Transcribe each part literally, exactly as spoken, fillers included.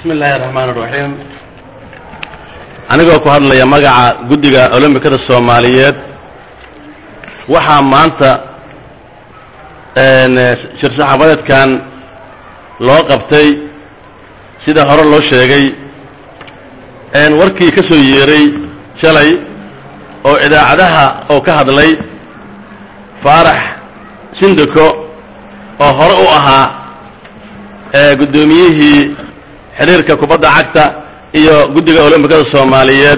بسم الله الرحمن الرحيم. أنا أقول هذا يمجع جدّي أولمبيك الصوماليات وحى مانتا إن شرط حبلت كان لقبتي سيدا هرول لو شيء إن وركي كسو يري شلي أو إذا عدها أو كهذا لي فرح سندكو أو هرؤها قدوميه xiriirka kubadda cagta iyo guddiga Olombikada Soomaaliyeed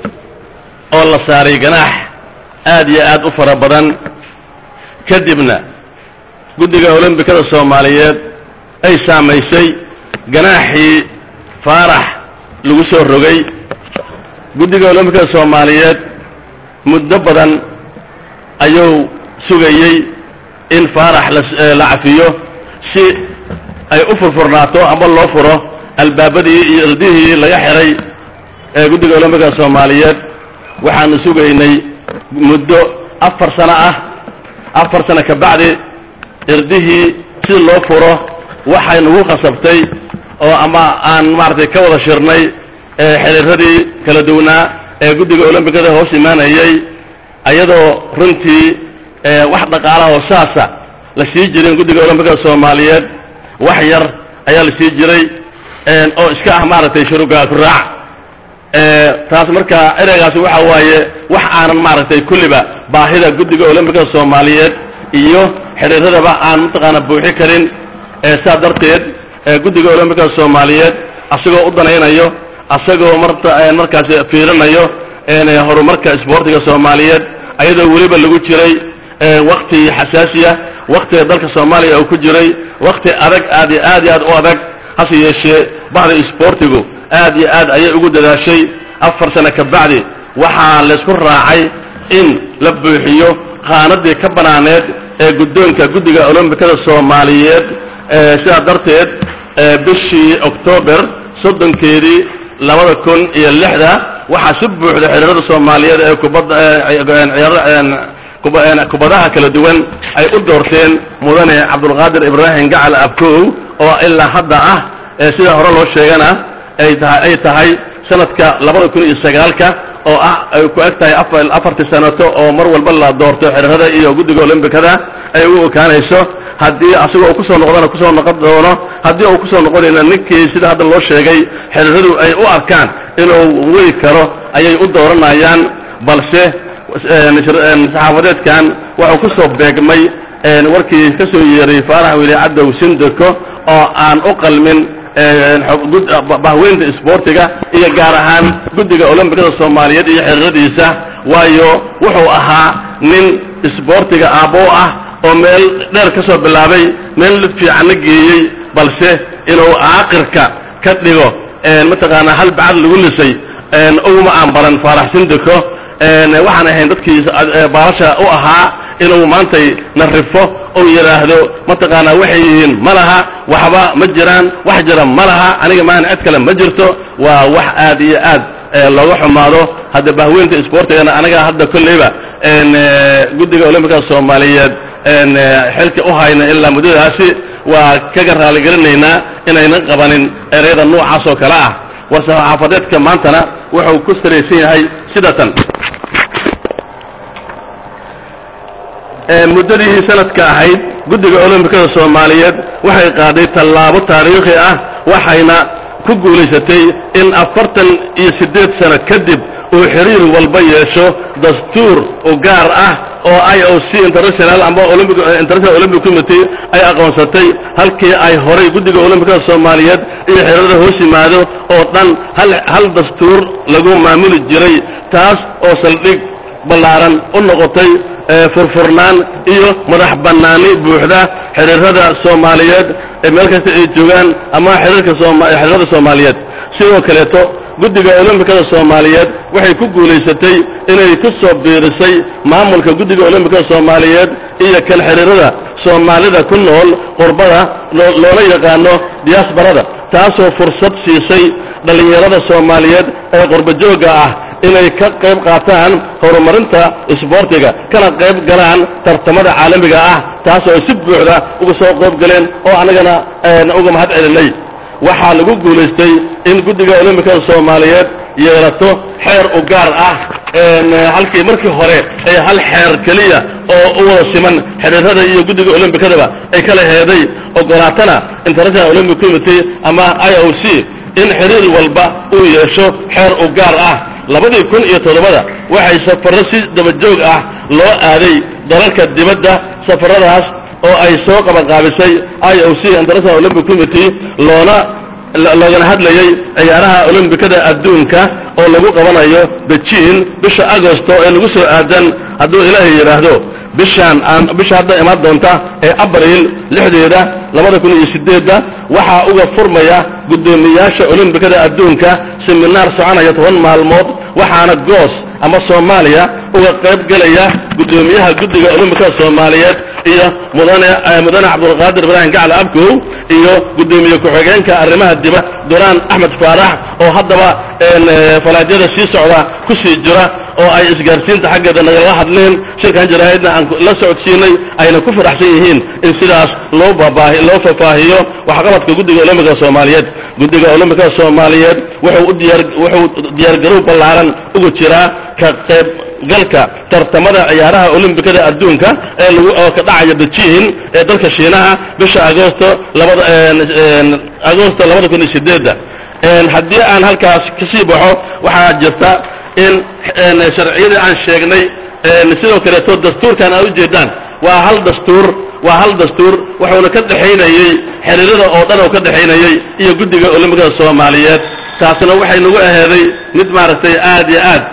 oo la saaray ganaax aad iyo aad u fara badan kadibna guddiga Olombikada Soomaaliyeed ay saameysay ganaaxii faarax lagu soo rogay guddiga Olombikada Soomaaliyeed muddo badan ayuu sugayay in faarax la cafiyo si ay u furfurnaato ama loo furo albaabadii iyo ardihii laga xiray ee guddiga Olombikada Soomaaliyeed waxaanu sugaynay muddo afar sano ah afar sano ka bacdi ardihii si loo furo waxay nagu qasabtay oo ama aan maartay ka wada shirnay ee xiriiradii kala duwanaa ee guddiga Olombikada hoos imaanayay ayadoo runtii ee wax dhaqaalaha oo saasa la sii jiray guddiga Olombikada Soomaaliyeed wax yar ayaa la sii jiray een oo iska ah maartay shuruuga ku raac ee taas marka ereygaasi waxa waaye wax aanan maartay kulliba baahida guddiga Olombikada Soomaaliyeed iyo xiriiradaba aan mutaqaana buuxi karin ee sadarteed ee guddiga Olombikada Soomaaliyeed asagoo u danaynayo asagoo marta markaas fiirinayo een horumarka isboortiga Soomaaliyeed ayadoo waliba lagu jiray ee waqti xasaasiya waqti dalka Soomaaliya oo ku jiray waqti adag aad iyo aad iyo aad u adag hase yeeshee bahda isboortigu aad iyo aad ayay ugu dadaashay afar sano ka bacdi waxaa la isku raacay in la buuxiyo qaanadii ka banaaneed ee guddoonka guddiga Olombikada Soomaaliyeed ee sida darteed bishii October soddonkeedii labada kun iyo lixda waxaa si buuxda xiriirada Soomaaliyeed ee kubadda ciyaaraha kubadaha kala duwan ay u doorteen mudane Cabdulqaadir Ibraahim Gacal Abkow oo ilaa hadda ah ee sida hore loo sheegana ay tahay ay tahay sanadka labada kun iyo sagaalka oo ah ay ku egtahay afartii sanato oo mar walba la doorto xiriirada iyo guddiga Olombikada ay u okaanayso haddii asagoo ku soo noqdana ku soo noqon doono haddii uu ku soo noqonayna ninkii sida hadda loo sheegay xiriiradu ay u arkaan inuu weey karo ayay u dooranayaan balse saxaafadeedkan wuxuu ku soo beegmay een warkii ka soo yeeray faarax wili cadow sindako oo aan u qalmin bahweynta isboortiga iyo gaar ahaan guddiga Olombikada Soomaaliyeed iyo xiriiradiisa waayo wuxuu ahaa nin isboortiga aabo ah oo meel dheer ka soo bilaabay meel fiican geeyay balse inuu aakhirka ka dhigo een mataqaana hal bacad lagu lisay een uma aan baran faarax sindako een waxaan ahayn dadkii baalasha u ahaa inuu maantay narifo oo yiraahdo mataqaana waxay yihiin malaha waxba ma jiraan wax jira malaha aniga maan cid kale ma jirto waa wax aad iyo aad looga xumaado hadda bahweynta isboortiga anaga hadda kulliba een guddiga Olombikada Soomaaliyeed een xilka u hayna ilaa muddadaasi waa kaga raali galinaynaa inayna qabanin ereyada noocaas oo kala ah warsaxaafadeedka maantana wuxuu ku sareysan yahay sidatan muddadii sanadka ahayd guddiga Olombikada Soomaaliyeed waxay qaaday tallaabo taariikhi ah waxayna ku guuleysatay in afartan iyo siddeed sano kadib uu xiriir walba yeesho dastuur u gaar ah oo I O C International ama Olympic International Olympic Committee ay aqoonsatay halkii ay horay guddiga Olombikada Soomaaliyeed iyo xiriirada hoos yimaado oo dhan hal hal dastuur lagu maamuli jiray taas oo saldhig ballaaran u noqotay furfurnaan iyo madax banaani buuxda xiriirada Soomaaliyeed ee meel kasta ay joogaan ama xiriirka xiriirada Soomaaliyeed sidoo kale to guddiga Olombikada Soomaaliyeed waxay ku guuleysatay inay ku soo biirisay maamulka guddiga Olombikada Soomaaliyeed iyo kan xiriirada Soomaalida ku nool qurbada loola yaqaano diasporada taasoo fursad siisay dhalinyarada Soomaaliyeed ee qurba jooga ah inay ka qayb qaataan horumarinta isboortiga kana qayb galaan tartamada caalamiga ah taasoo si buuxda uga soo qayb galeen oo anagana uga mahad celinay waxaa lagu guulaystay in guddiga olombikada soomaaliyeed yeelato xeer u gaar ah halkii markii hore ay hal xeer keliya oo u wada siman xiriirada iyo guddiga olombikadaba ay kala heeday ogolaatana international olympic committee ama I O C in xiriir walba uu yeesho xeer u gaar ah labadii kun iyo toddobada waxay safarro si dabajoog ah loo aaday dalalka dibadda safarradaas oo ay soo qabanqaabisay I O C international olympic committee loona loogana hadlayay ciyaaraha olombikada adduunka oo lagu qabanayo Beijing bisha Agosto ee lagu soo aadan hadduu ilaahay yiraahdo bishaan aan bisha hadda imaad doonta ee Abriil lixdeeda labada kun iyo sideed waxa uga furmaya gudoomiyaasha olombikada adduunka seminar soconaya toban maalmood waxaana goos ama Soomaaliya uga qayb galaya gudoomiyaha guddiga olombikada Soomaaliyeed iyo mudane mudane Cabdulqaadir Ibrahim Gacla Abkow iyo gudoomiye ku-xigeenka arrimaha dibadda Duraan Axmed Faarax oo haddaba falaajada sii socda ku sii jira oo ay isgaarsiinta xaggeeda nagala hadleen shirkan jaraa'idna aan la socodsiinay ayna ku faraxsan yihiin in sidaas loo baabaahi loo fafaahiyo waxqabadka guddiga olombikada Soomaaliyeed guddiga olombikada Soomaaliyeed wuxuu u diyaar wuxuu diyaar garow ballaaran ugu jiraa ka qayb galka tartamada ciyaaraha olombikada adduunka ee lagu oo ka dhacaya Beijing ee dalka Shiinaha bisha Agosto labada Agosto labada kun iyo sideed een haddii aan halkaas ka sii baxo waxaa jirta in sharciyada aan sheegnay sidoo kale to dastuurkan ay u jeedaan waa hal dastuur waa hal dastuur wuxuuna ka dhaxaynayay xiriirada oo dhan oo ka dhaxaynayay iyo guddiga olombikada Soomaaliyeed taasina waxay nagu aheeday mid maaragtay aad iyo aad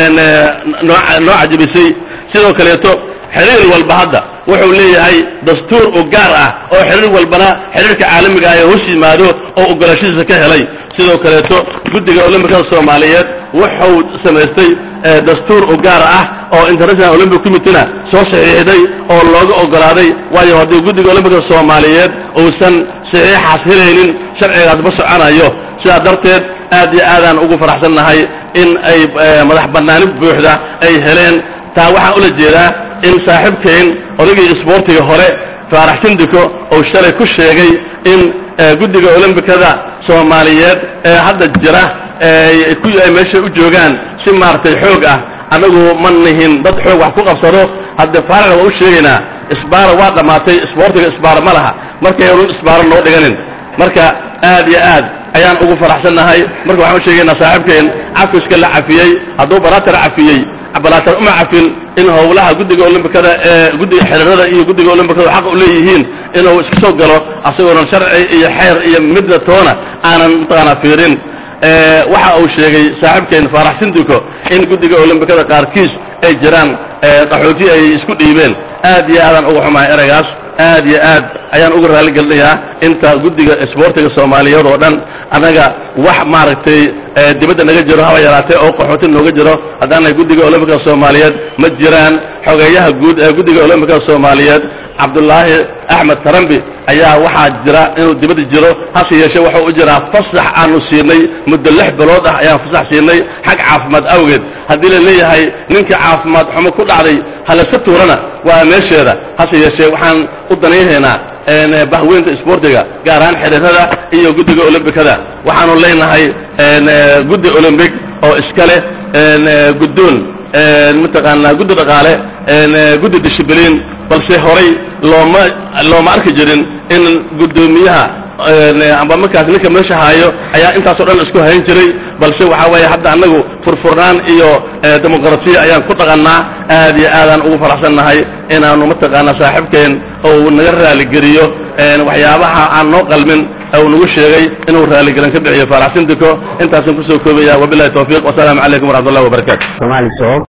nooc ajibisay sidoo kale to xiriir walba hadda wuxuu leeyahay dastuur u gaar ah oo xiriir walbana xiriirka caalamiga ah ee hoos yimaado oo ogolaashiisa ka helay sidoo kale to guddiga olombikada Soomaaliyeed wuxuu sameystay dastuur u gaar ah oo international olympic committee soo saxiixday oo looga ogolaaday waayo haddii guddiga olombikada Soomaaliyeed uusan saxiixaas helaynin sharcigaas ma soconayo sidaa darteed aad iyo aadaan ugu faraxsannahay in ay madax bannaani buuxda ay heleen taa waxaan ula jeedaa in saaxiibkeen odaygii isboortiga hore Faarax Sindiko oo shalay ku sheegay in guddiga olombikada Soomaaliyeed ee hadda jira ee ku ay meesha u joogaan si maartay xoog ah anagu ma nihin dad xoog wax ku qabsado hadda Faarax oo sheegayna isbaara waa dhamaatay isboortiga isbaara ma laha markay uu isbaara loo dhiganin marka aad iyo aad ayaan ugu faraxsanahay marka waxaan sheegaynaa saaxiibkeen cafiska la cafiyay hadduu baraatar cafiyay baraatar uma cafin in howlaha guddiga olombikada ee guddiga xiriirada iyo guddiga olombikada xaq u leeyihiin inuu iska soo galo asagoo sharci iyo xeer iyo midda toona aanan taqana fiirin waxa uu sheegay saaxiibkeen Faarax Sindiko in guddiga olombikada qaarkiis ay jiraan qaxooti ay isku dhiibeen aad iyo aad ugu xumaay eraygaas aad iyo aad ayaan ugu raali galnayaa inta guddiga isboortiga Soomaaliyeed oo dhan anaga wax maaragtay dibadda naga jiro haba yaraatee oo qaxooti nooga jiro haddana guddiga olombikada Soomaaliyeed ma jiraan xogeeyaha guud ee guddiga olombikada Soomaaliyeed Cabdullaahi Axmed Tarambi ayaa waxaa jira inuu dibadda jiro hase yeeshee waxa uu jiraa fasax aanu siinay muddo lix bilood ah ayaan fasax siinay xag caafimaad awgeed haddii la leeyahay ninka caafimaad xumo ku dhacday halasa tuurana waa meesheeda hase yeeshee waxaan u danaynaynaa bahweynta isboortiga gaar ahaan xiriirada iyo guddiga olombikada waxaanu leenahay guddi olombik oo iskale guddoon mataqaanaa guddi dhaqaale guddi dishibiliin balse horay looma looma arki jirin in gudoomiyaha amba markaas ninka meesha haayo ayaa intaas oo dhan isku hayn jiray balse waxa weeye hadda anagu furfurnaan iyo dimuqraasiya ayaan ku dhaqannaa aad iyo aadaan ugu faraxsannahay inaanu mataqaanaa saaxiibkeen oo naga raali geliyo waxyaabaha aan noo qalmin oo nagu sheegay inuu raali galan ka bixiyo Faarax Sindiko intaasan ku soo koobaya wabillahi tawfiiq wa salaamu calaykum wa rahmatullahi wa barakaatuh.